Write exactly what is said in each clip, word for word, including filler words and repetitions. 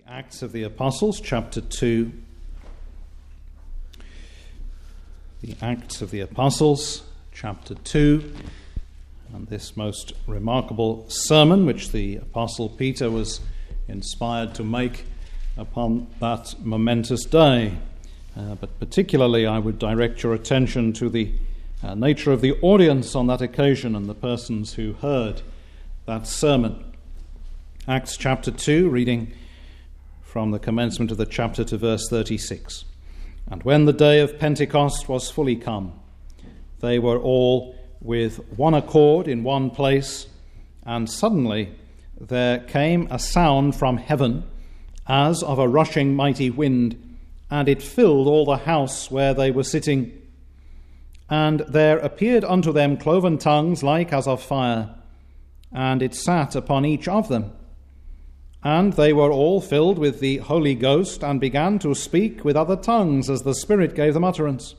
Acts of the Apostles, chapter two. The Acts of the Apostles, chapter two. And this most remarkable sermon, which the Apostle Peter was inspired to make upon that momentous day. Uh, but particularly I would direct your attention to the uh, nature of the audience on that occasion and the persons who heard that sermon. Acts chapter two, reading from the commencement of the chapter to verse thirty-six. And when the day of Pentecost was fully come, they were all with one accord in one place, and suddenly there came a sound from heaven as of a rushing mighty wind, and it filled all the house where they were sitting. And there appeared unto them cloven tongues like as of fire, and it sat upon each of them. And they were all filled with the Holy Ghost, and began to speak with other tongues as the Spirit gave them utterance.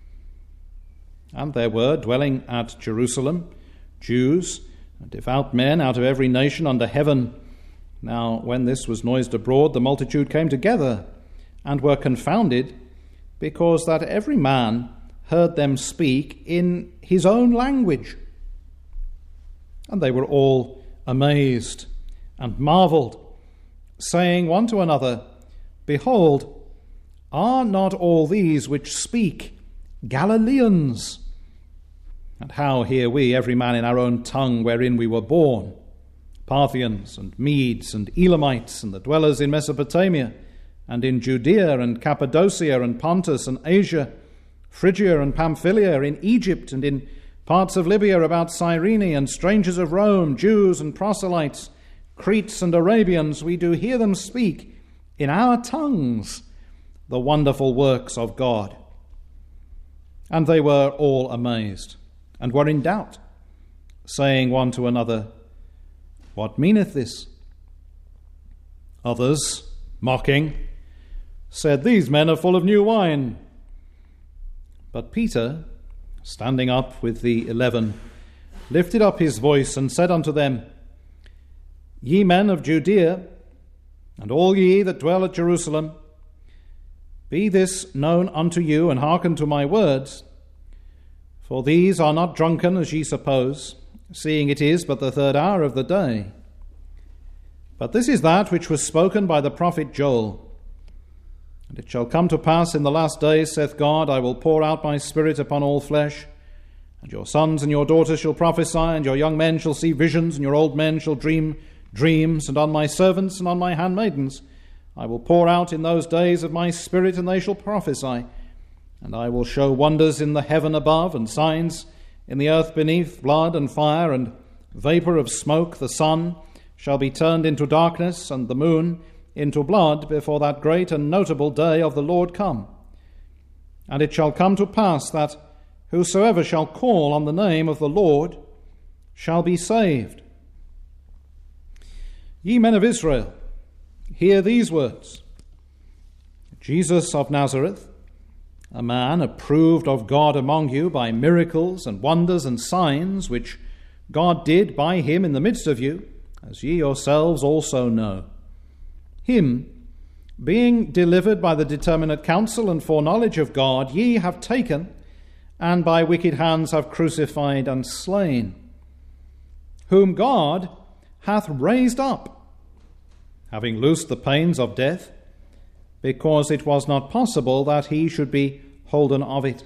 And there were dwelling at Jerusalem Jews, devout men out of every nation under heaven. Now when this was noised abroad, the multitude came together, and were confounded, because that every man heard them speak in his own language. And they were all amazed and marveled, saying one to another, Behold, are not all these which speak Galileans? And how hear we every man in our own tongue wherein we were born? Parthians and Medes and Elamites and the dwellers in Mesopotamia and in Judea and Cappadocia and Pontus and Asia, Phrygia and Pamphylia, in Egypt and in parts of Libya about Cyrene, and strangers of Rome, Jews and proselytes, Cretes and Arabians, we do hear them speak in our tongues the wonderful works of God. And they were all amazed, and were in doubt, saying one to another, What meaneth this? Others, mocking, said, These men are full of new wine. But Peter, standing up with the eleven, lifted up his voice and said unto them, Ye men of Judea, and all ye that dwell at Jerusalem, be this known unto you, and hearken to my words. For these are not drunken, as ye suppose, seeing it is but the third hour of the day. But this is that which was spoken by the prophet Joel. And it shall come to pass in the last days, saith God, I will pour out my spirit upon all flesh, and your sons and your daughters shall prophesy, and your young men shall see visions, and your old men shall dream dreams, and on my servants and on my handmaidens I will pour out in those days of my spirit, and they shall prophesy. And I will show wonders in the heaven above, and signs in the earth beneath, blood and fire and vapour of smoke. The sun shall be turned into darkness, and the moon into blood, before that great and notable day of the Lord come. And it shall come to pass that whosoever shall call on the name of the Lord shall be saved. Ye men of Israel, hear these words. Jesus of Nazareth, a man approved of God among you by miracles and wonders and signs, which God did by him in the midst of you, as ye yourselves also know. Him, being delivered by the determinate counsel and foreknowledge of God, ye have taken, and by wicked hands have crucified and slain, whom God hath raised up, having loosed the pains of death, because it was not possible that he should be holden of it.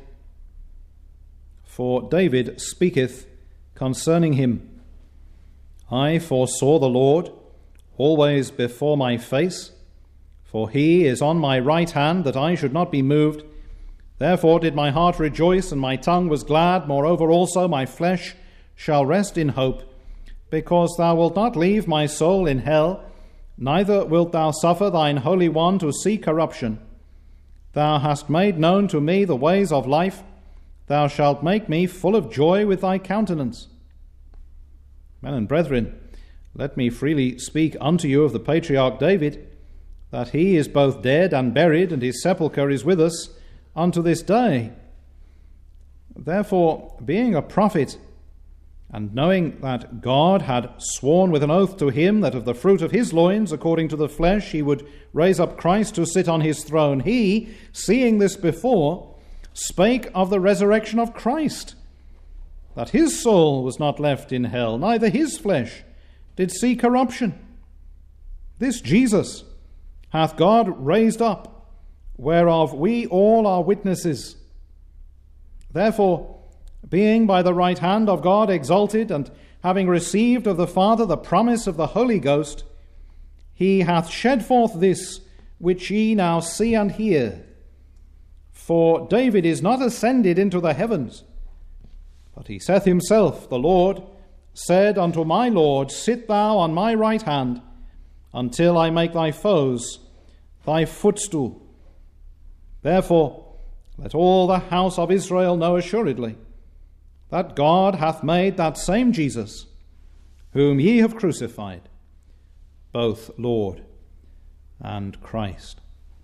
For David speaketh concerning him, I foresaw the Lord always before my face, for he is on my right hand, that I should not be moved. Therefore did my heart rejoice, and my tongue was glad. Moreover also my flesh shall rest in hope, because thou wilt not leave my soul in hell, neither wilt thou suffer thine Holy One to see corruption. Thou hast made known to me the ways of life. Thou shalt make me full of joy with thy countenance. Men and brethren, let me freely speak unto you of the patriarch David, that he is both dead and buried, and his sepulchre is with us unto this day. Therefore, being a prophet, And knowing that God had sworn with an oath to him that of the fruit of his loins, according to the flesh, he would raise up Christ to sit on his throne, he, seeing this before, spake of the resurrection of Christ, that his soul was not left in hell, neither his flesh did see corruption. This Jesus hath God raised up, whereof we all are witnesses. Therefore, being by the right hand of God exalted, and having received of the Father the promise of the Holy Ghost, he hath shed forth this which ye now see and hear. For David is not ascended into the heavens, but he saith himself, the Lord said unto my Lord, Sit thou on my right hand, until I make thy foes thy footstool. Therefore, let all the house of Israel know assuredly that God hath made that same Jesus, whom ye have crucified, both Lord and Christ.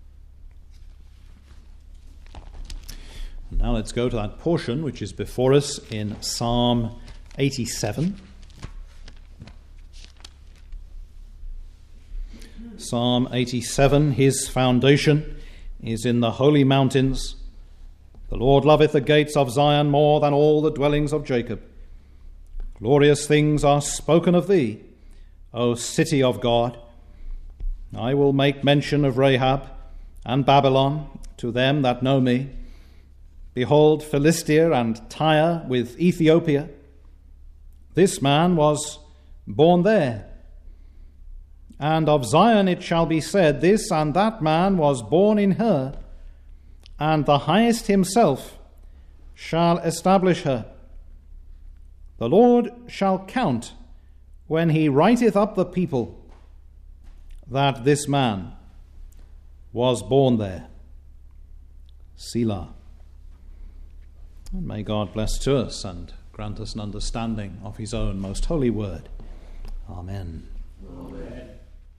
Now let's go to that portion which is before us in Psalm eighty-seven. Psalm eighty-seven, his foundation is in the holy mountains. The Lord loveth the gates of Zion more than all the dwellings of Jacob. Glorious things are spoken of thee, O city of God. I will make mention of Rahab and Babylon to them that know me. Behold, Philistia and Tyre with Ethiopia. This man was born there. And of Zion it shall be said, This and that man was born in her, and the highest himself shall establish her. The Lord shall count when he writeth up the people that this man was born there. Selah. And may God bless to us and grant us an understanding of his own most holy word. Amen. Amen.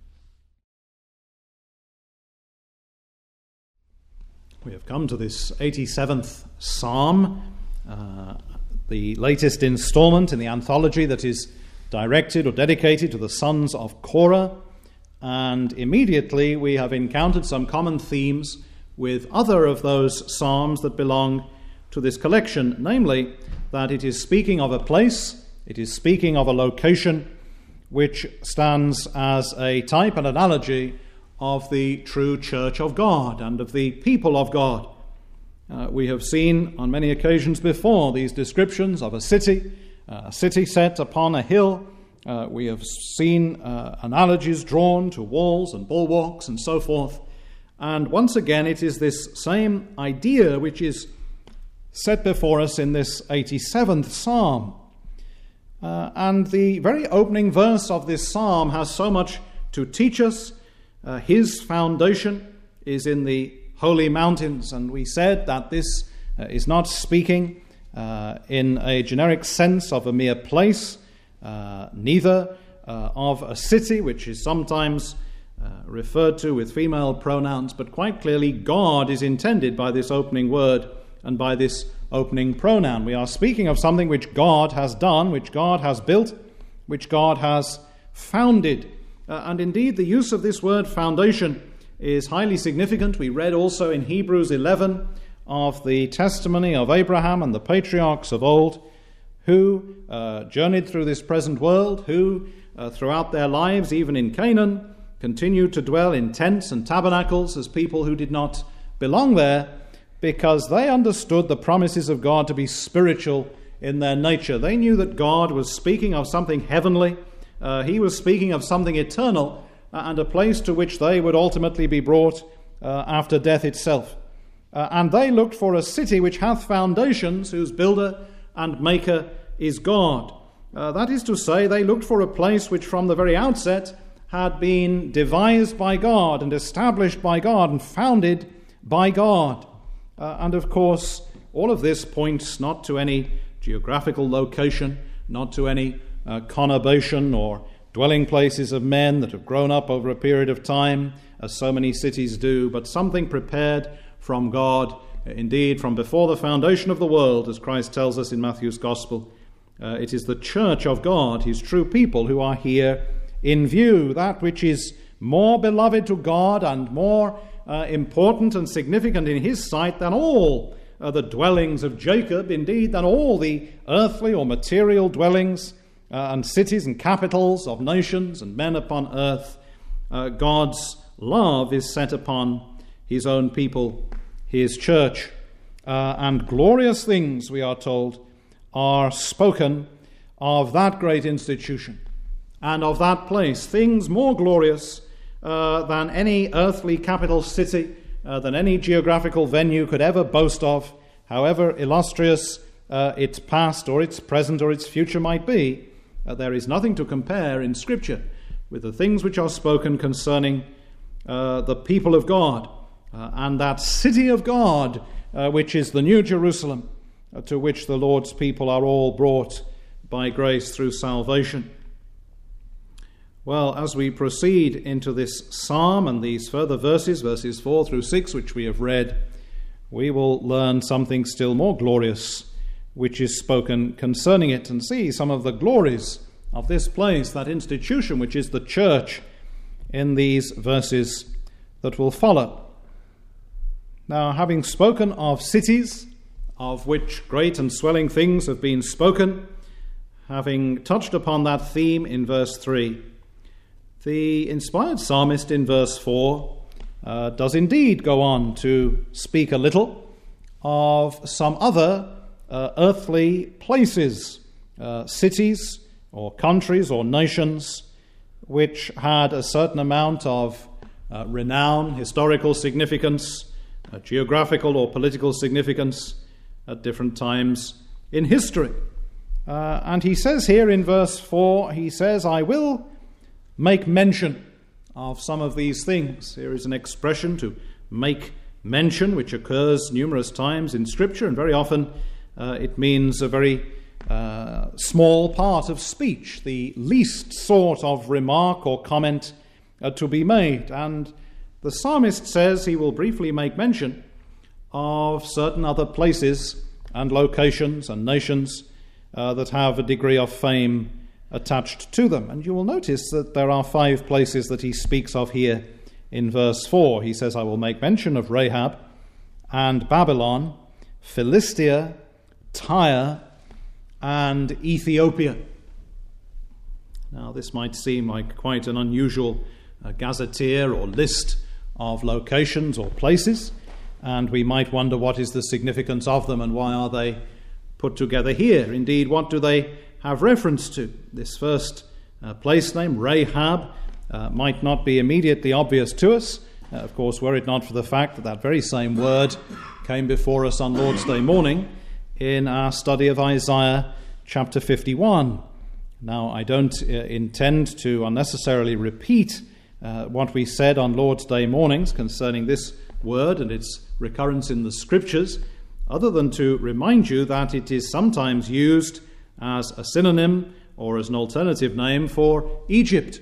We have come to this eighty-seventh Psalm, uh, the latest installment in the anthology that is directed or dedicated to the sons of Korah, and immediately we have encountered some common themes with other of those psalms that belong to this collection, namely that it is speaking of a place, it is speaking of a location which stands as a type and analogy of the true church of God and of the people of God. Uh, we have seen on many occasions before these descriptions of a city, uh, a city set upon a hill. Uh, we have seen uh, analogies drawn to walls and bulwarks and so forth. And once again, it is this same idea which is set before us in this eighty-seventh Psalm. Uh, and the very opening verse of this psalm has so much to teach us. Uh, his foundation is in the holy mountains, and we said that this uh, is not speaking uh, in a generic sense of a mere place, uh, neither uh, of a city, which is sometimes uh, referred to with female pronouns, but quite clearly God is intended by this opening word and by this opening pronoun. We are speaking of something which God has done, which God has built, which God has founded. Uh, and indeed, the use of this word foundation is highly significant. We read also in Hebrews eleven of the testimony of Abraham and the patriarchs of old, who uh, journeyed through this present world, who uh, throughout their lives, even in Canaan, continued to dwell in tents and tabernacles as people who did not belong there, because they understood the promises of God to be spiritual in their nature. They knew that God was speaking of something heavenly. Uh, he was speaking of something eternal, uh, and a place to which they would ultimately be brought uh, after death itself. Uh, and they looked for a city which hath foundations, whose builder and maker is God. Uh, that is to say, they looked for a place which from the very outset had been devised by God and established by God and founded by God. Uh, and of course, all of this points not to any geographical location, not to any uh, conurbation or dwelling places of men that have grown up over a period of time, as so many cities do, but something prepared from God, indeed from before the foundation of the world, as Christ tells us in Matthew's Gospel, Uh, it is the church of God, his true people, who are here in view. That which is more beloved to God and more uh, important and significant in his sight than all uh, the dwellings of Jacob, indeed than all the earthly or material dwellings uh, and cities and capitals of nations and men upon earth. Uh, God's love is set upon his own people, his church. Uh, and glorious things, we are told, are spoken of that great institution and of that place, things more glorious uh, than any earthly capital city, uh, than any geographical venue could ever boast of, however illustrious uh, its past or its present or its future might be. Uh, there is nothing to compare in Scripture with the things which are spoken concerning uh, the people of God uh, and that city of God, uh, which is the New Jerusalem, uh, to which the Lord's people are all brought by grace through salvation. Well, as we proceed into this psalm and these further verses, verses four through six, which we have read, we will learn something still more glorious, which is spoken concerning it, and see some of the glories of this place, that institution which is the church, in these verses that will follow. Now, having spoken of cities, of which great and swelling things have been spoken, having touched upon that theme in verse three, the inspired psalmist in verse four uh, does indeed go on to speak a little of some other uh, earthly places, uh, cities or countries or nations which had a certain amount of uh, renown, historical significance, uh, geographical or political significance at different times in history. Uh, and he says here in verse four, he says, I will make mention of some of these things. Here is an expression, to make mention, which occurs numerous times in Scripture, and very often uh, it means a very uh, small part of speech, the least sort of remark or comment uh, to be made. And the psalmist says he will briefly make mention of certain other places and locations and nations uh, that have a degree of fame attached to them. And you will notice that there are five places that he speaks of here in verse four. He says, I will make mention of Rahab and Babylon, Philistia, Tyre, and Ethiopia. Now, this might seem like quite an unusual uh, gazetteer or list of locations or places, and we might wonder what is the significance of them and why are they put together here. Indeed, what do they have reference to? This first uh, place name, Rahab, uh, might not be immediately obvious to us. Uh, of course, were it not for the fact that that very same word came before us on Lord's Day morning in our study of Isaiah chapter fifty-one. Now, I don't uh, intend to unnecessarily repeat uh, what we said on Lord's Day mornings concerning this word and its recurrence in the Scriptures, other than to remind you that it is sometimes used as a synonym or as an alternative name for Egypt.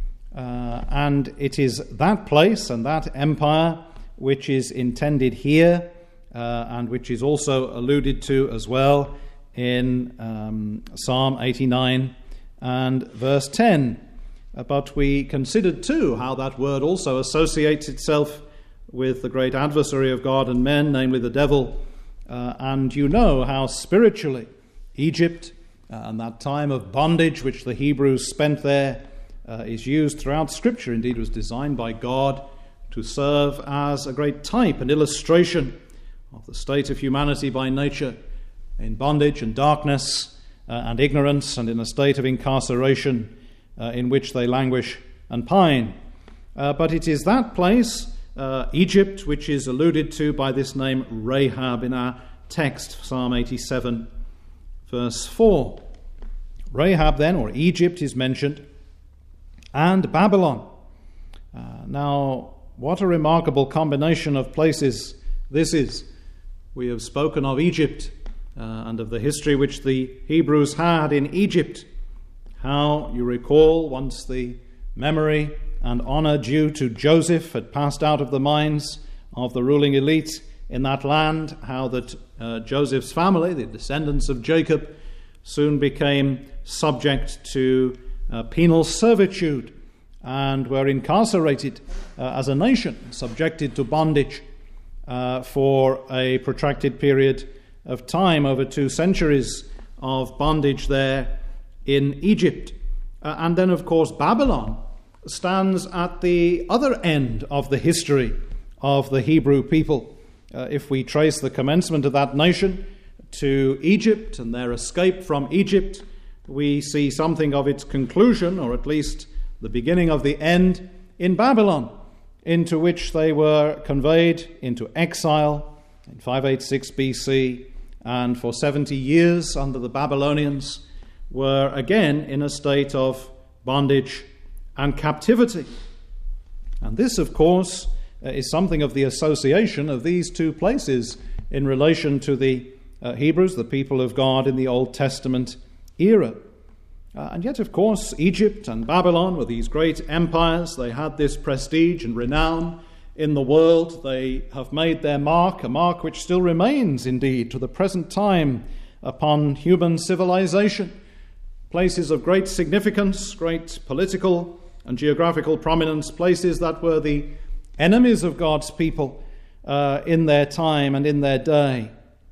Uh, and it is that place and that empire which is intended here uh, and which is also alluded to as well in um, Psalm eighty-nine and verse ten. Uh, but we considered too how that word also associates itself with the great adversary of God and men, namely the devil. Uh, and you know how spiritually Egypt uh, and that time of bondage which the Hebrews spent there uh, is used throughout Scripture. Indeed, was designed by God to serve as a great type and illustration of the state of humanity by nature, in bondage and darkness uh, and ignorance, and in a state of incarceration uh, in which they languish and pine. Uh, but it is that place, uh, Egypt, which is alluded to by this name Rahab in our text, Psalm eighty-seven, verse four. Rahab then, or Egypt, is mentioned, and Babylon. Uh, now, what a remarkable combination of places this is. We have spoken of Egypt uh, and of the history which the Hebrews had in Egypt. How, you recall, once the memory and honor due to Joseph had passed out of the minds of the ruling elite in that land, how that uh, Joseph's family, the descendants of Jacob, soon became subject to uh, penal servitude and were incarcerated uh, as a nation, subjected to bondage uh, for a protracted period of time, over two centuries of bondage there in Egypt. Uh, and then, of course, Babylon stands at the other end of the history of the Hebrew people. Uh, if we trace the commencement of that nation to Egypt and their escape from Egypt, we see something of its conclusion, or at least the beginning of the end, in Babylon, into which they were conveyed into exile in five eighty-six B C, and for seventy years under the Babylonians were again in a state of bondage and captivity. And this, of course, is something of the association of these two places in relation to the uh, Hebrews, the people of God in the Old Testament era. Uh, and yet, of course, Egypt and Babylon were these great empires. They had this prestige and renown in the world. They have made their mark, a mark which still remains, indeed, to the present time upon human civilization. Places of great significance, great political and geographical prominence, places that were the enemies of God's people uh, in their time and in their day.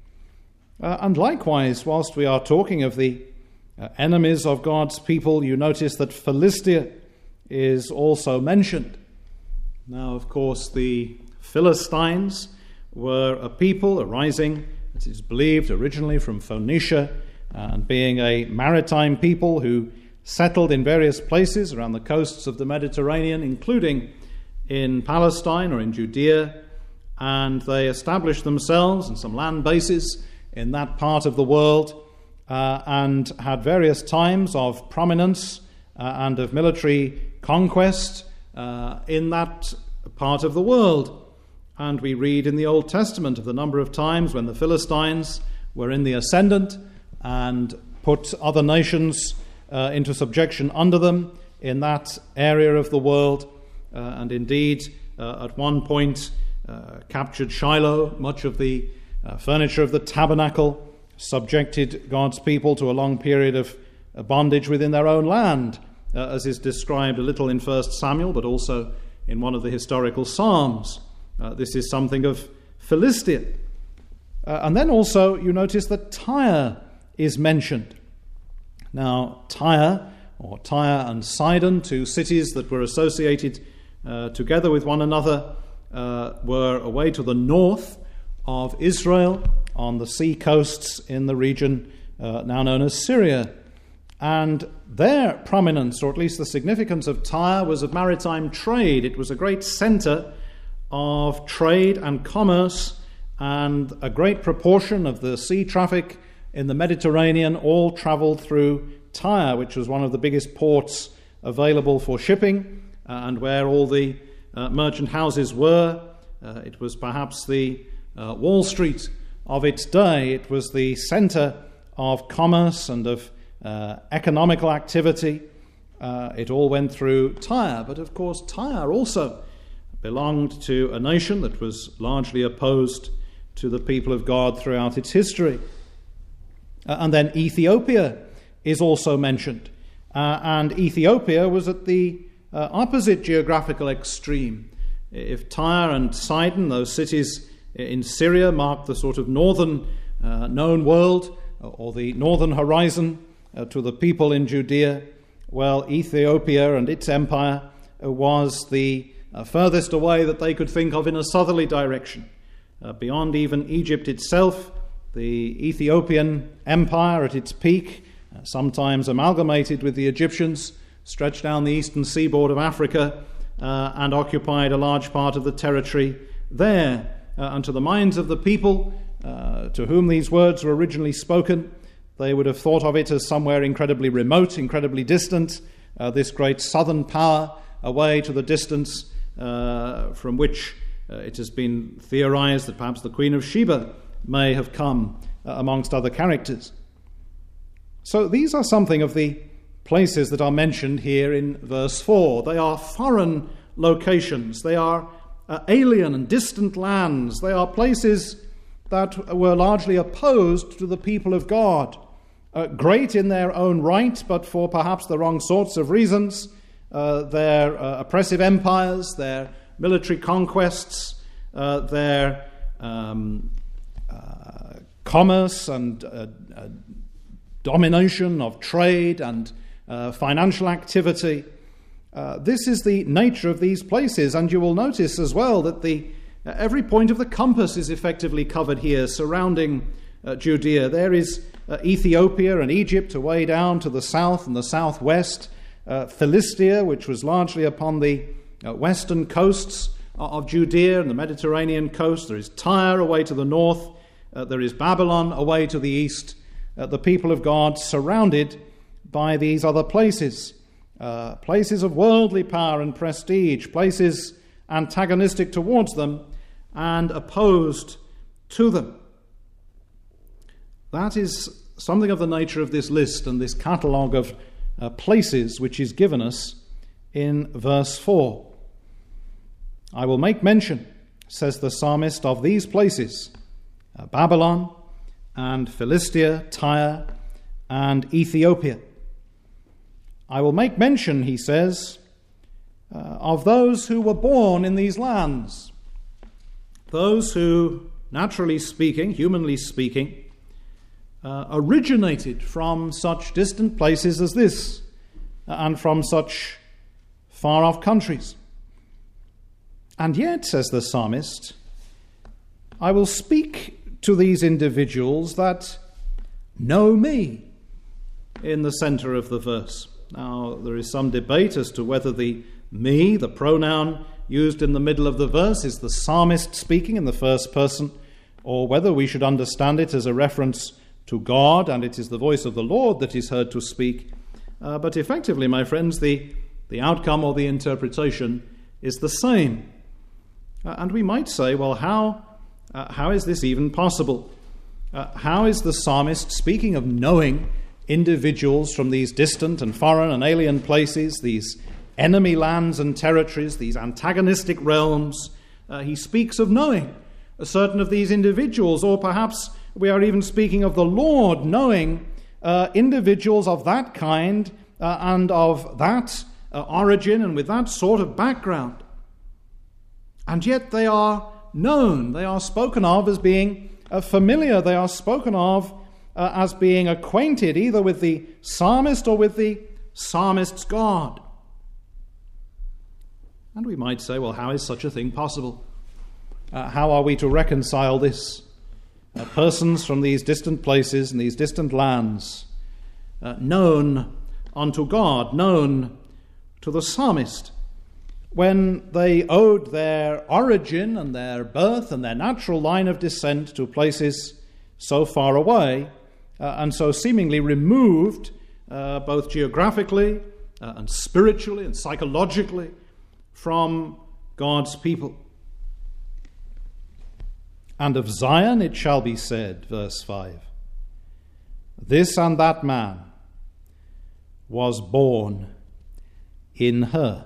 Uh, and likewise, whilst we are talking of the uh, enemies of God's people, you notice that Philistia is also mentioned. Now, of course, the Philistines were a people arising, it is believed, originally from Phoenicia, and being a maritime people who settled in various places around the coasts of the Mediterranean, including in Palestine or in Judea, and they established themselves in some land bases in that part of the world uh, and had various times of prominence uh, and of military conquest uh, in that part of the world. And we read in the Old Testament of the number of times when the Philistines were in the ascendant and put other nations uh, into subjection under them in that area of the world, uh, and indeed uh, at one point uh, captured Shiloh, much of the uh, furniture of the tabernacle, subjected God's people to a long period of uh, bondage within their own land, uh, as is described a little in First Samuel, but also in one of the historical Psalms. Uh, this is something of Philistia. Uh, and then also you notice that Tyre is mentioned. Now, Tyre, or Tyre and Sidon, two cities that were associated uh, together with one another, uh, were away to the north of Israel on the sea coasts in the region uh, now known as Syria. And their prominence, or at least the significance of Tyre, was of maritime trade. It was a great centre of trade and commerce, and a great proportion of the sea traffic in the Mediterranean all travelled through Tyre, which was one of the biggest ports available for shipping, uh, and where all the uh, merchant houses were. Uh, it was perhaps the uh, Wall Street of its day. It was the centre of commerce and of uh, economical activity. Uh, it all went through Tyre. But of course, Tyre also belonged to a nation that was largely opposed to the people of God throughout its history. Uh, and then Ethiopia is also mentioned. Uh, and Ethiopia was at the uh, opposite geographical extreme. If Tyre and Sidon, those cities in Syria, marked the sort of northern uh, known world, or the northern horizon uh, to the people in Judea, well, Ethiopia and its empire uh, was the uh, furthest away that they could think of in a southerly direction. Uh, beyond even Egypt itself, the Ethiopian empire at its peak, uh, sometimes amalgamated with the Egyptians, stretched down the eastern seaboard of Africa uh, and occupied a large part of the territory there. Uh, and to the minds of the people uh, to whom these words were originally spoken, they would have thought of it as somewhere incredibly remote, incredibly distant, uh, this great southern power away to the distance uh, from which uh, it has been theorized that perhaps the Queen of Sheba may have come, uh, amongst other characters. So these are something of the places that are mentioned here in verse four. They are foreign locations. They are uh, alien and distant lands. They are places that were largely opposed to the people of God uh, great in their own right, but for perhaps the wrong sorts of reasons. Uh, their uh, oppressive empires, their military conquests, uh, their um, uh, commerce and uh, uh, domination of trade and uh, financial activity. Uh, this is the nature of these places, and you will notice as well that the uh, every point of the compass is effectively covered here surrounding uh, Judea. There is uh, Ethiopia and Egypt away down to the south and the southwest. Uh, Philistia, which was largely upon the uh, western coasts of Judea and the Mediterranean coast. There is Tyre away to the north. Uh, there is Babylon away to the east. Uh, the people of God surrounded by these other places, uh, places of worldly power and prestige, places antagonistic towards them and opposed to them. That is something of the nature of this list and this catalogue of Uh, places which is given us in verse four. I will make mention, says the psalmist, of these places, uh, Babylon and Philistia, Tyre and Ethiopia. I will make mention, he says, uh, of those who were born in these lands, those who, naturally speaking, humanly speaking, Uh, originated from such distant places as this uh, and from such far-off countries. And yet, says the psalmist, I will speak to these individuals that know me, in the center of the verse. Now, there is some debate as to whether the me, the pronoun used in the middle of the verse, is the psalmist speaking in the first person, or whether we should understand it as a reference to God, and it is the voice of the Lord that is heard to speak. Uh, but effectively, my friends, the, the outcome or the interpretation is the same. Uh, and we might say, well, how, uh, how is this even possible? Uh, how is the psalmist speaking of knowing individuals from these distant and foreign and alien places, these enemy lands and territories, these antagonistic realms? Uh, he speaks of knowing certain of these individuals, or perhaps we are even speaking of the Lord knowing uh, individuals of that kind uh, and of that uh, origin and with that sort of background. And yet they are known, they are spoken of as being uh, familiar, they are spoken of uh, as being acquainted either with the psalmist or with the psalmist's God. And we might say, well, how is such a thing possible? Uh, how are we to reconcile this? Uh, persons from these distant places and these distant lands, uh, known unto God, known to the psalmist, when they owed their origin and their birth and their natural line of descent to places so far away uh, and so seemingly removed uh, both geographically uh, and spiritually and psychologically from God's people. And of Zion it shall be said, verse five, this and that man was born in her.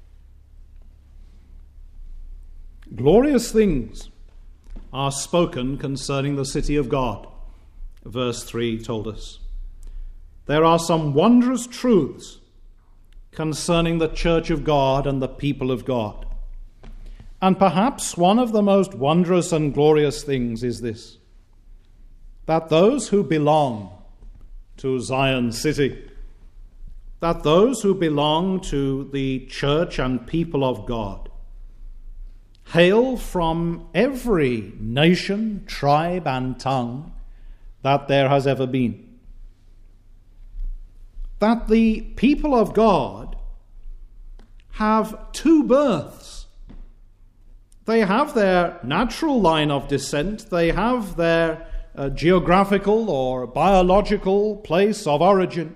Glorious things are spoken concerning the city of God, verse three told us. There are some wondrous truths concerning the church of God and the people of God. And perhaps one of the most wondrous and glorious things is this, that those who belong to Zion City, that those who belong to the church and people of God, hail from every nation, tribe, and tongue that there has ever been. That the people of God have two births. They have their natural line of descent, they have their uh, geographical or biological place of origin,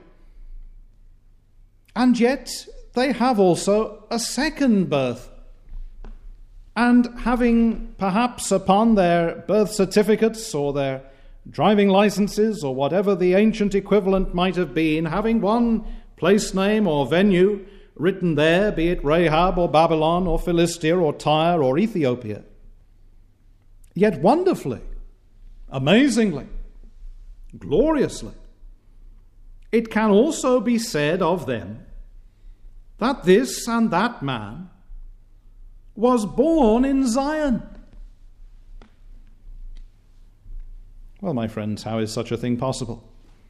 and yet they have also a second birth. And having perhaps upon their birth certificates or their driving licenses or whatever the ancient equivalent might have been, having one place name or venue written there, be it Rahab or Babylon or Philistia or Tyre or Ethiopia. Yet wonderfully, amazingly, gloriously, it can also be said of them that this and that man was born in Zion. Well, my friends, how is such a thing possible?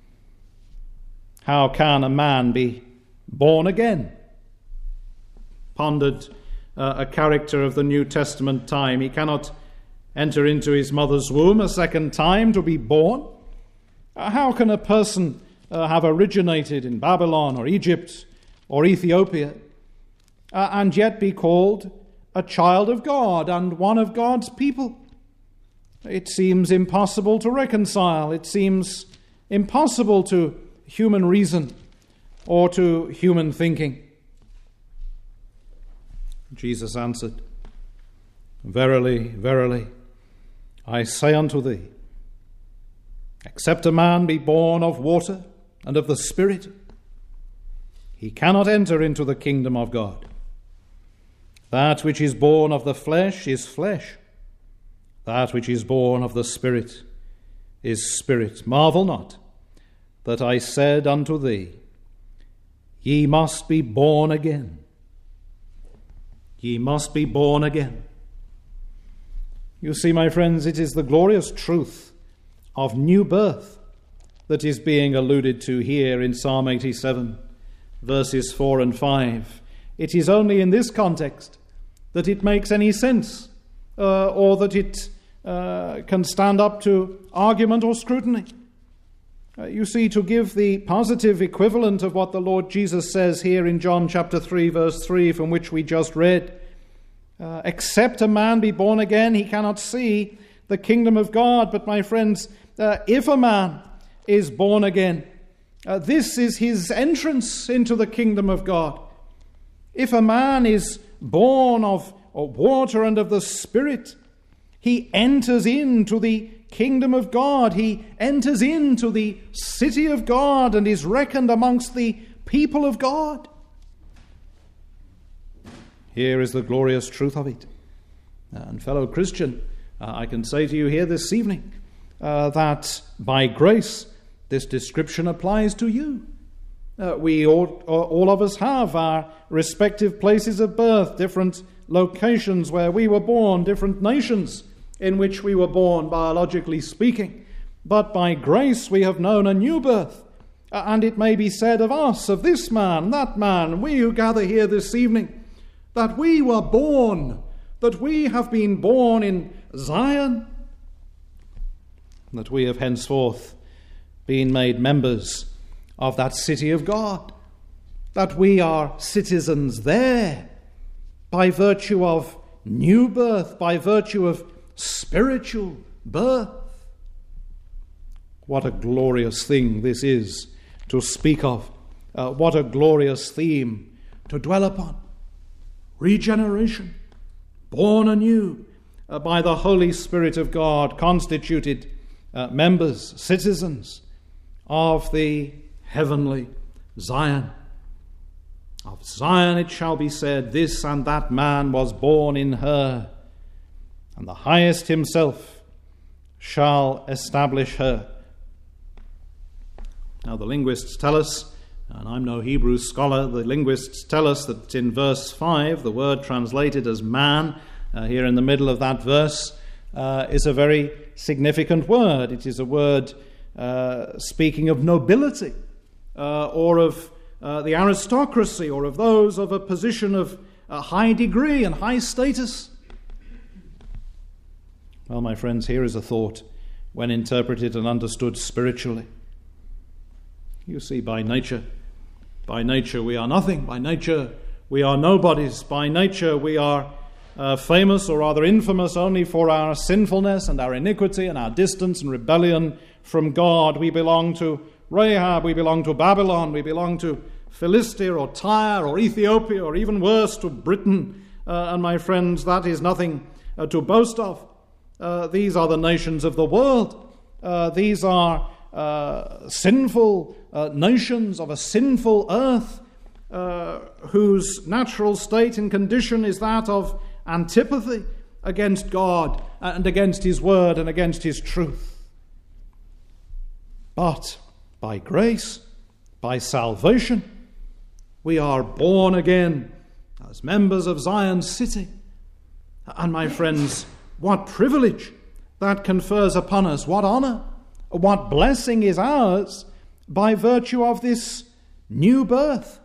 How can a man be born again? Pondered uh, a character of the New Testament time. He cannot enter into his mother's womb a second time to be born. Uh, how can a person uh, have originated in Babylon or Egypt or Ethiopia uh, and yet be called a child of God and one of God's people? It seems impossible to reconcile. It seems impossible to human reason or to human thinking. Jesus answered, "Verily, verily, I say unto thee, except a man be born of water and of the Spirit, he cannot enter into the kingdom of God. That which is born of the flesh is flesh. That which is born of the Spirit is spirit. Marvel not that I said unto thee, ye must be born again. Ye must be born again." You see, my friends, it is the glorious truth of new birth that is being alluded to here in Psalm eighty-seven, verses four and five. It is only in this context that it makes any sense, uh, or that it uh, can stand up to argument or scrutiny. Uh, you see, to give the positive equivalent of what the Lord Jesus says here in John chapter three, verse three, from which we just read, uh, except a man be born again, he cannot see the kingdom of God. But my friends, uh, if a man is born again, uh, this is his entrance into the kingdom of God. If a man is born of, of water and of the Spirit, he enters into the kingdom of God. He enters into the city of God and is reckoned amongst the people of God. Here is the glorious truth of it. And fellow Christian, uh, I can say to you here this evening uh, that by grace this description applies to you. Uh, we all, all of us have our respective places of birth, different locations where we were born, different nations in which we were born, biologically speaking. But by grace we have known a new birth. Uh, and it may be said of us, of this man, that man, we who gather here this evening, that we were born, that we have been born in Zion, that we have henceforth been made members of that city of God, that we are citizens there by virtue of new birth, by virtue of spiritual birth. What a glorious thing this is to speak of. Uh, what a glorious theme to dwell upon. Regeneration, born anew uh, by the Holy Spirit of God, constituted uh, members, citizens of the heavenly Zion. Of Zion it shall be said, this and that man was born in her, and the highest himself shall establish her. Now the linguists tell us, and I'm no Hebrew scholar, the linguists tell us that in verse five, the word translated as man, uh, here in the middle of that verse, uh, is a very significant word. It is a word uh, speaking of nobility, uh, or of uh, the aristocracy, or of those of a position of a high degree and high status. Well, my friends, here is a thought when interpreted and understood spiritually. You see, by nature, by nature we are nothing. By nature we are nobodies. By nature we are uh, famous, or rather infamous, only for our sinfulness and our iniquity and our distance and rebellion from God. We belong to Rahab, we belong to Babylon, we belong to Philistia or Tyre or Ethiopia, or even worse, to Britain. Uh, and my friends, that is nothing uh, to boast of. Uh, these are the nations of the world. Uh, these are uh, sinful uh, nations of a sinful earth, uh, whose natural state and condition is that of antipathy against God and against His word and against His truth. But by grace, by salvation. We are born again as members of Zion's city. And my friends, what privilege that confers upon us, what honor, what blessing is ours by virtue of this new birth.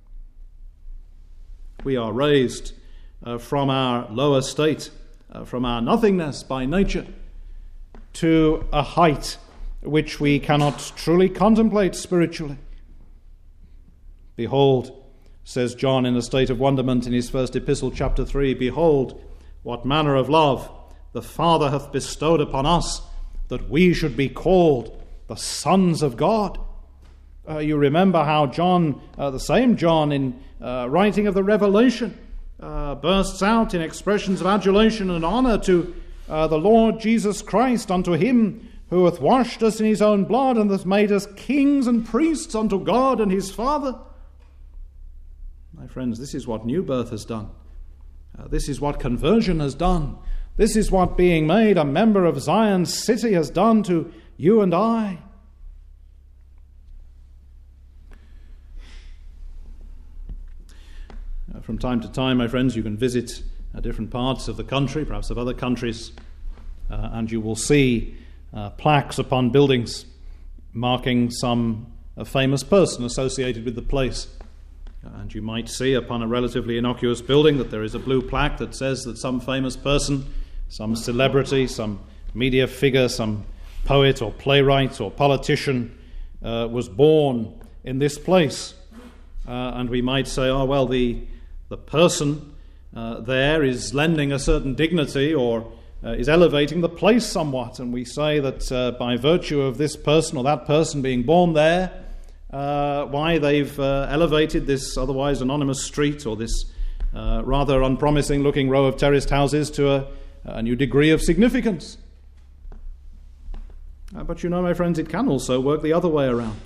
We are raised uh, from our lower state, uh, from our nothingness by nature, to a height which we cannot truly contemplate spiritually. Behold, says John in a state of wonderment in his first epistle, chapter three, behold, what manner of love the Father hath bestowed upon us, that we should be called the sons of God. Uh, you remember how John, uh, the same John, in uh, writing of the Revelation, uh, bursts out in expressions of adulation and honor to uh, the Lord Jesus Christ, unto him who hath washed us in his own blood, and hath made us kings and priests unto God and his Father. My friends, this is what new birth has done. Uh, this is what conversion has done. This is what being made a member of Zion's city has done to you and I. Uh, from time to time, my friends, you can visit uh, different parts of the country, perhaps of other countries, uh, and you will see uh, plaques upon buildings marking some a famous person associated with the place. And you might see upon a relatively innocuous building that there is a blue plaque that says that some famous person, some celebrity, some media figure, some poet or playwright or politician uh, was born in this place. Uh, and we might say, oh, well, the, the person uh, there is lending a certain dignity or uh, is elevating the place somewhat. And we say that uh, by virtue of this person or that person being born there, Uh, why they've uh, elevated this otherwise anonymous street or this uh, rather unpromising looking row of terraced houses to a, a new degree of significance. Uh, but you know, my friends, it can also work the other way around.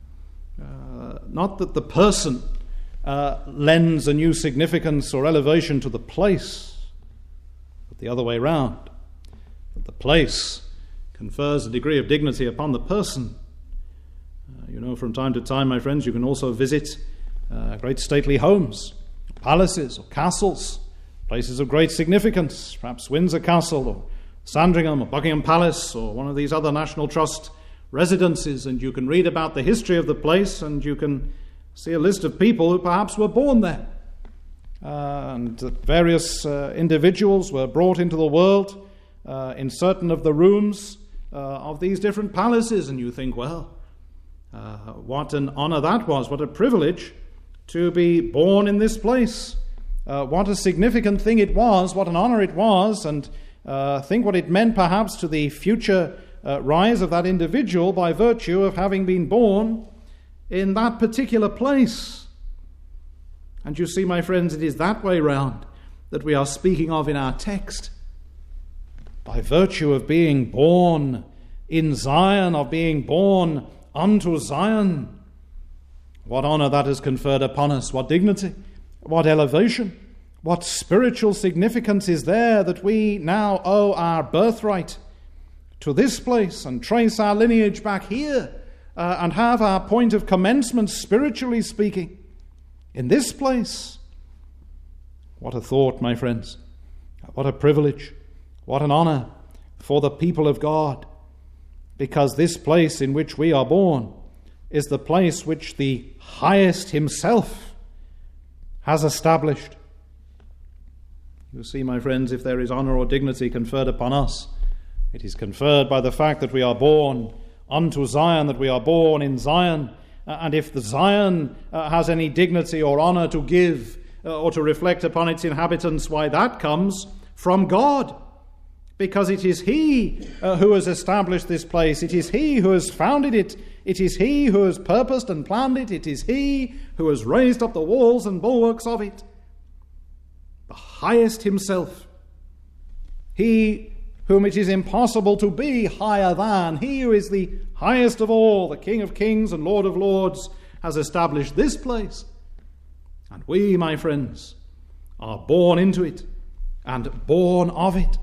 Uh, not that the person uh, lends a new significance or elevation to the place, but the other way around. That the place confers a degree of dignity upon the person. Uh, you know, from time to time, my friends, you can also visit uh, great stately homes, palaces or castles, places of great significance, perhaps Windsor Castle or Sandringham or Buckingham Palace or one of these other National Trust residences, and you can read about the history of the place, and you can see a list of people who perhaps were born there. Uh, and that various uh, individuals were brought into the world uh, in certain of the rooms uh, of these different palaces, and you think, well, Uh, what an honor that was, what a privilege to be born in this place. Uh, what a significant thing it was, what an honor it was, and uh, think what it meant perhaps to the future uh, rise of that individual by virtue of having been born in that particular place. And you see, my friends, it is that way round that we are speaking of in our text. By virtue of being born in Zion, of being born unto Zion, what honor that has conferred upon us, what dignity, what elevation, what spiritual significance is there that we now owe our birthright to this place and trace our lineage back here uh, and have our point of commencement, spiritually speaking, in this place. What a thought, my friends, what a privilege, what an honor for the people of God. Because this place in which we are born is the place which the highest himself has established. You see, my friends, if there is honor or dignity conferred upon us, it is conferred by the fact that we are born unto Zion, that we are born in Zion. And if the Zion uh, has any dignity or honor to give uh, or to reflect upon its inhabitants, why, that comes from God. Because it is he uh, who has established this place. It is he who has founded it. It is he who has purposed and planned it. It is he who has raised up the walls and bulwarks of it. The highest himself. He whom it is impossible to be higher than. He who is the highest of all, the King of kings and Lord of lords, has established this place. And we, my friends, are born into it and born of it.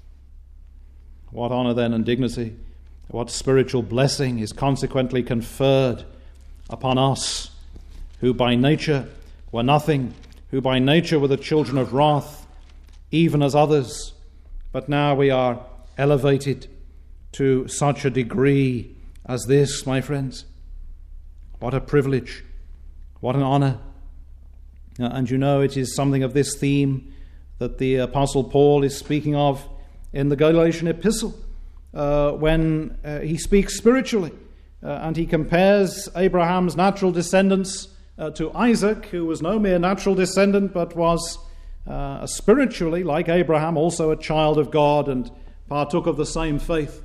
What honor then and dignity, what spiritual blessing is consequently conferred upon us, who by nature were nothing, who by nature were the children of wrath, even as others. But now we are elevated to such a degree as this, my friends. What a privilege, what an honor. And you know, it is something of this theme that the Apostle Paul is speaking of in the Galatian epistle, uh, when uh, he speaks spiritually, uh, and he compares Abraham's natural descendants uh, to Isaac, who was no mere natural descendant, but was uh, spiritually, like Abraham, also a child of God and partook of the same faith.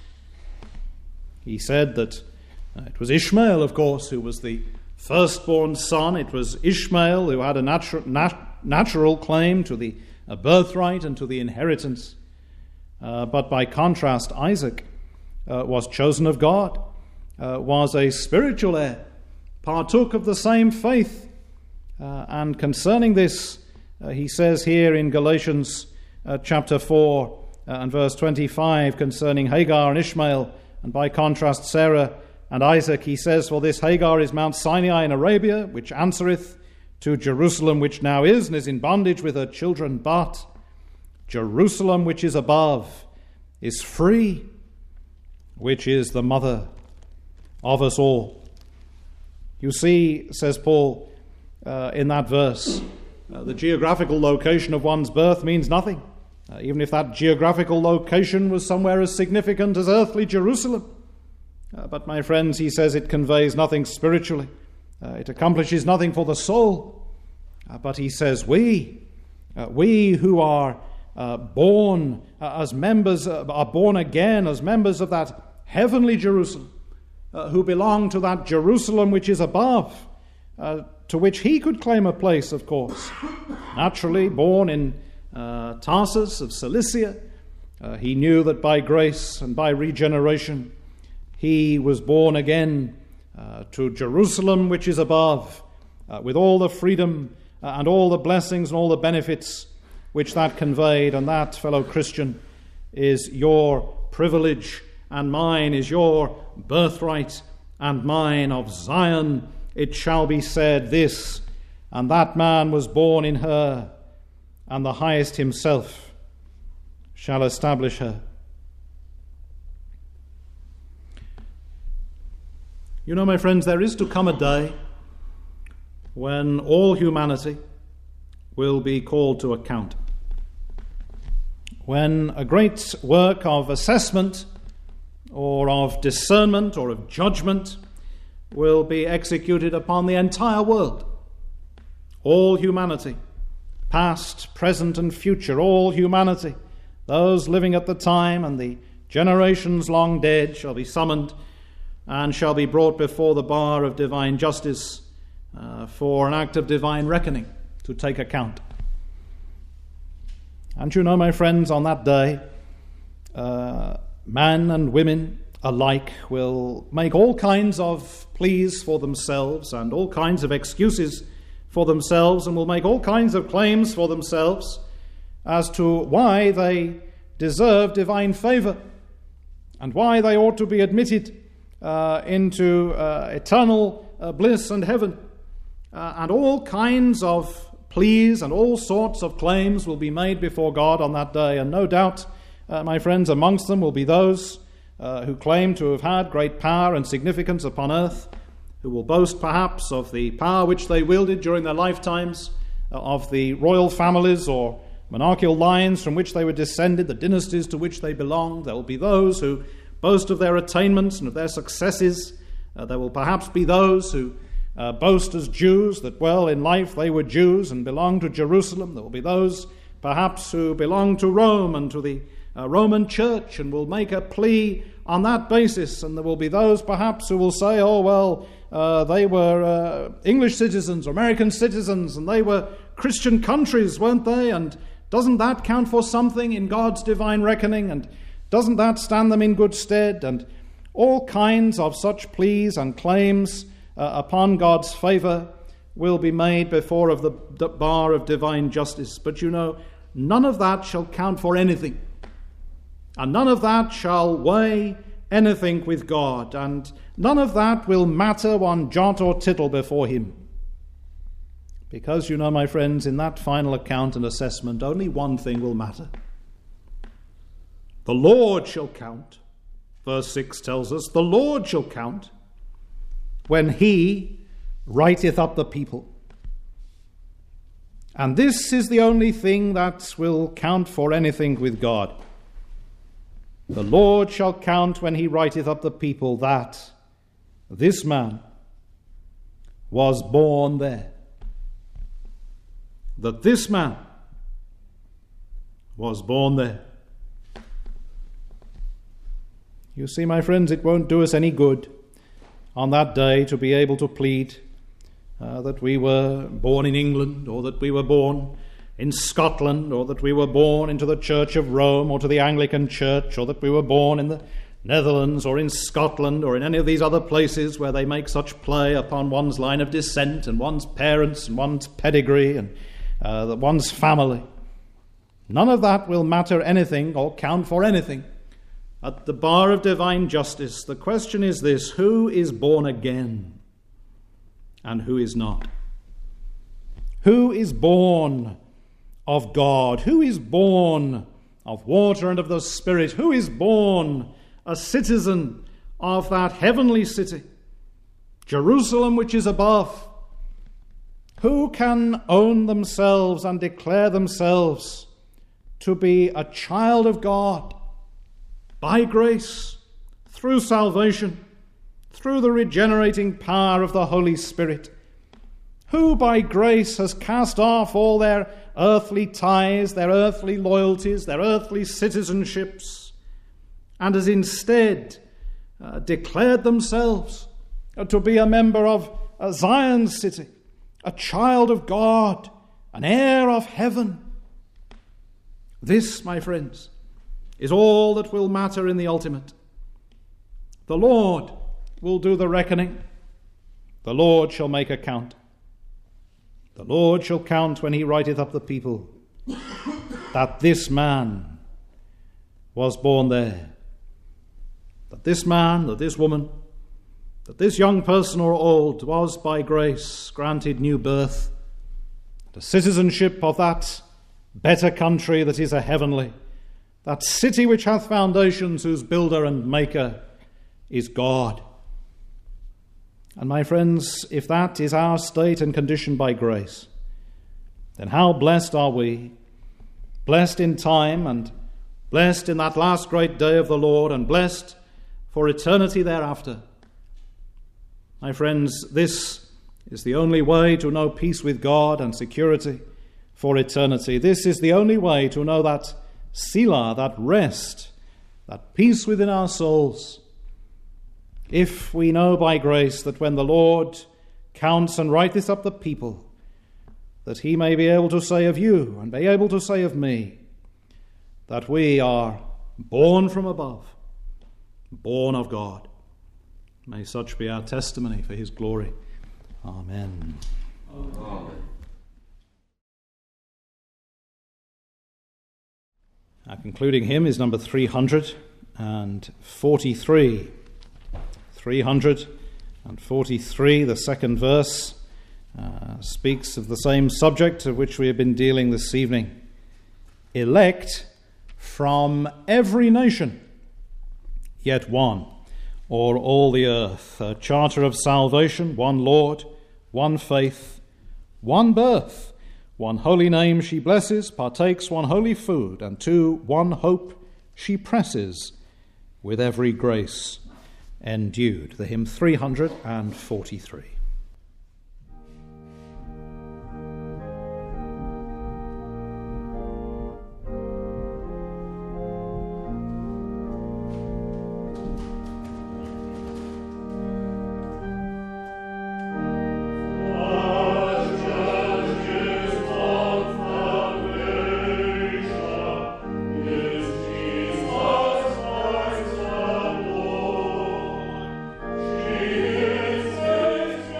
He said that uh, it was Ishmael, of course, who was the firstborn son. It was Ishmael who had a natu- nat- natural claim to the uh, birthright and to the inheritance. Uh, but by contrast, Isaac uh, was chosen of God, uh, was a spiritual heir, partook of the same faith. Uh, and concerning this, uh, he says here in Galatians uh, chapter four uh, and verse twenty-five, concerning Hagar and Ishmael, and by contrast Sarah and Isaac, he says, "For this Hagar is Mount Sinai in Arabia, which answereth to Jerusalem, which now is, and is in bondage with her children. But Jerusalem, which is above, is free, which is the mother of us all." You see, says Paul uh, in that verse, uh, the geographical location of one's birth means nothing, uh, even if that geographical location was somewhere as significant as earthly Jerusalem. Uh, but my friends, he says it conveys nothing spiritually. Uh, it accomplishes nothing for the soul. Uh, but he says we, uh, we who are uh, born uh, as members, uh, are born again as members of that heavenly Jerusalem, uh, who belong to that Jerusalem which is above, uh, to which he could claim a place, of course. Naturally born in uh, Tarsus of Cilicia, uh, he knew that by grace and by regeneration he was born again uh, to Jerusalem which is above, uh, with all the freedom uh, and all the blessings and all the benefits which that conveyed. And that, fellow Christian, is your privilege, and mine is your birthright, and mine. Of Zion it shall be said this, and that man was born in her, and the highest himself shall establish her. You know, my friends, there is to come a day when all humanity will be called to account, when a great work of assessment or of discernment or of judgment will be executed upon the entire world. All humanity, past, present, and future, all humanity, those living at the time and the generations long dead, shall be summoned and shall be brought before the bar of divine justice uh, for an act of divine reckoning, to take account. And you know, my friends, on that day, uh, men and women alike will make all kinds of pleas for themselves and all kinds of excuses for themselves, and will make all kinds of claims for themselves as to why they deserve divine favor and why they ought to be admitted Uh, into uh, eternal uh, bliss and heaven. Uh, and all kinds of pleas and all sorts of claims will be made before God on that day. And no doubt, uh, my friends, amongst them will be those uh, who claim to have had great power and significance upon earth, who will boast perhaps of the power which they wielded during their lifetimes, uh, of the royal families or monarchical lines from which they were descended, the dynasties to which they belonged. There will be those who boast of their attainments and of their successes. Uh, there will perhaps be those who uh, boast as Jews that, well, in life they were Jews and belonged to Jerusalem. There will be those perhaps who belong to Rome and to the uh, Roman Church and will make a plea on that basis. And there will be those perhaps who will say, oh, well, uh, they were uh, English citizens or American citizens and they were Christian countries, weren't they? And doesn't that count for something in God's divine reckoning? And doesn't that stand them in good stead? And all kinds of such pleas and claims uh, upon God's favor will be made before of the, the bar of divine justice. But you know, none of that shall count for anything. And none of that shall weigh anything with God, and none of that will matter one jot or tittle before him. Because, you know, my friends, in that final account and assessment, only one thing will matter. The Lord shall count. Verse six tells us, the Lord shall count when he writeth up the people. And this is the only thing that will count for anything with God. The Lord shall count when he writeth up the people that this man was born there. That this man was born there. You see, my friends, it won't do us any good on that day to be able to plead uh, that we were born in England, or that we were born in Scotland, or that we were born into the Church of Rome, or to the Anglican Church, or that we were born in the Netherlands, or in Scotland, or in any of these other places where they make such play upon one's line of descent and one's parents and one's pedigree and uh, one's family. None of that will matter anything or count for anything. At the bar of divine justice, the question is this: who is born again and who is not? Who is born of God? Who is born of water and of the Spirit? Who is born a citizen of that heavenly city, Jerusalem which is above? Who can own themselves and declare themselves to be a child of God by grace, through salvation, through the regenerating power of the Holy Spirit? Who by grace has cast off all their earthly ties, their earthly loyalties, their earthly citizenships, and has instead uh, declared themselves uh, to be a member of uh, Zion's city, a child of God, an heir of heaven. This, my friends, is all that will matter in the ultimate. The Lord will do the reckoning. The Lord shall make account. The Lord shall count when he writeth up the people that this man was born there. That this man, that this woman, that this young person or old was by grace granted new birth, the citizenship of that better country that is a heavenly, that city which hath foundations, whose builder and maker is God. And my friends, if that is our state and condition by grace, then how blessed are we, blessed in time and blessed in that last great day of the Lord, and blessed for eternity thereafter. My friends, this is the only way to know peace with God and security for eternity. This is the only way to know that Selah, that rest, that peace within our souls. If we know by grace that when the Lord counts and writeth up the people, that he may be able to say of you and be able to say of me that we are born from above, born of God. May such be our testimony for his glory. Amen. Amen. Our concluding hymn is number three hundred forty-three. three hundred forty-three, the second verse, uh, speaks of the same subject of which we have been dealing this evening. Elect from every nation, yet one, o'er all the earth, a charter of salvation, one Lord, one faith, one birth, one holy name she blesses, partakes one holy food, and to one hope she presses, with every grace endued. The hymn three hundred forty-three. Jesus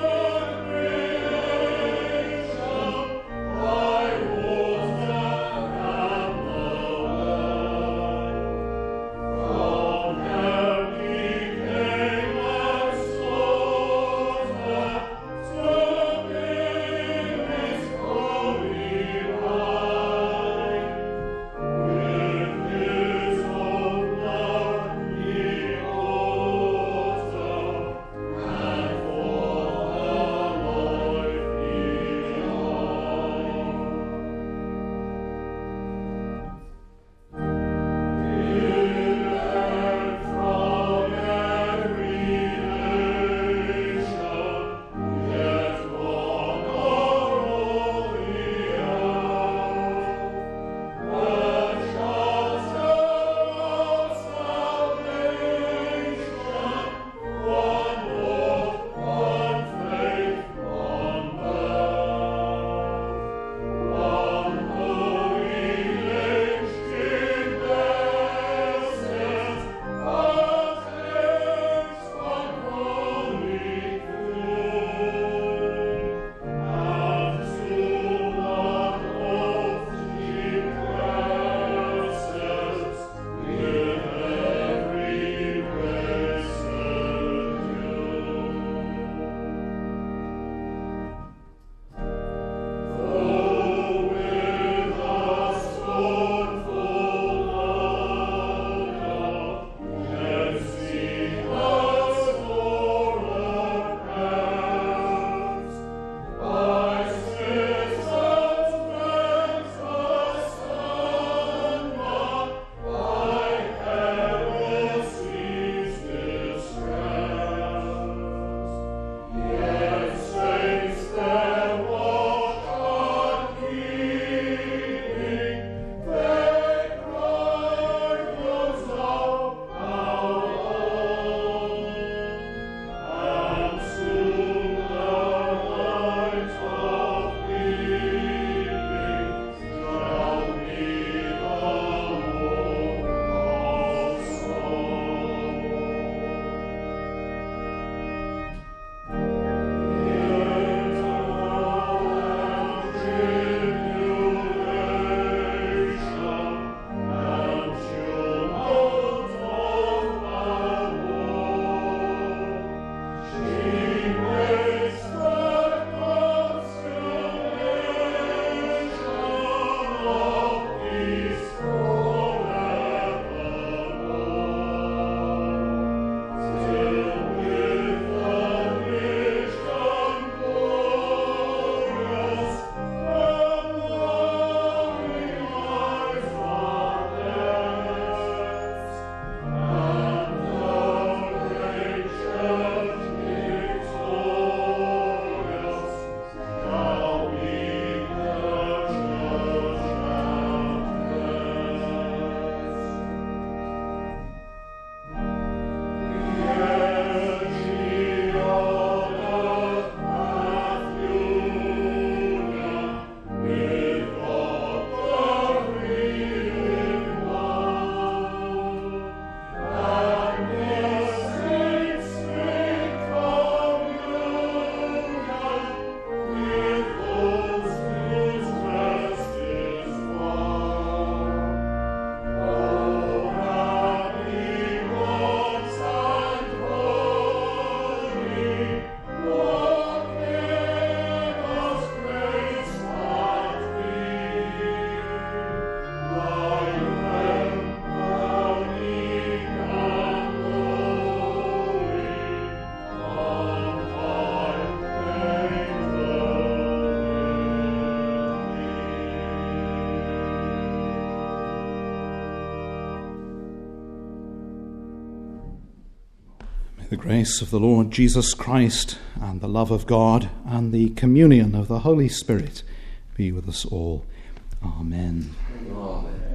The grace of the Lord Jesus Christ and the love of God and the communion of the Holy Spirit be with us all. Amen. Amen.